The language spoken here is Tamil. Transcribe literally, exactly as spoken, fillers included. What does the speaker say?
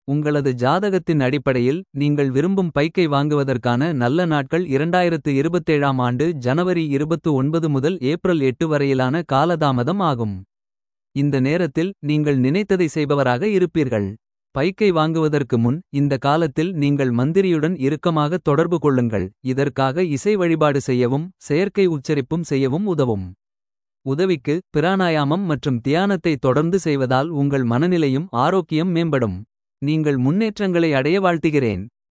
உங்களது ஜாதகத்தின் அடிப்படையில் நீங்கள் விரும்பும் பைக்கை வாங்குவதற்கான நல்ல நாட்கள் இரண்டாயிரத்து இருபத்தேழாம் ஆண்டு ஜனவரி இருபத்து ஒன்பது முதல் ஏப்ரல் எட்டு வரையிலான காலதாமதம் ஆகும். இந்த நேரத்தில் நீங்கள் நினைத்ததை செய்பவராக இருப்பீர்கள். பைக்கை வாங்குவதற்கு முன் இந்த காலத்தில் நீங்கள் மந்திரியுடன் இறுக்கமாக தொடர்பு கொள்ளுங்கள். இதற்காக இசை வழிபாடு செய்யவும் செயற்கை உச்சரிப்பும் செய்யவும் உதவும். உதவிக்கு பிராணாயாமம் மற்றும் தியானத்தை தொடர்ந்து செய்வதால் உங்கள் மனநிலையும் ஆரோக்கியம் மேம்படும். நீங்கள் முன்னேற்றங்களை அடைய வாழ்த்துகிறேன்.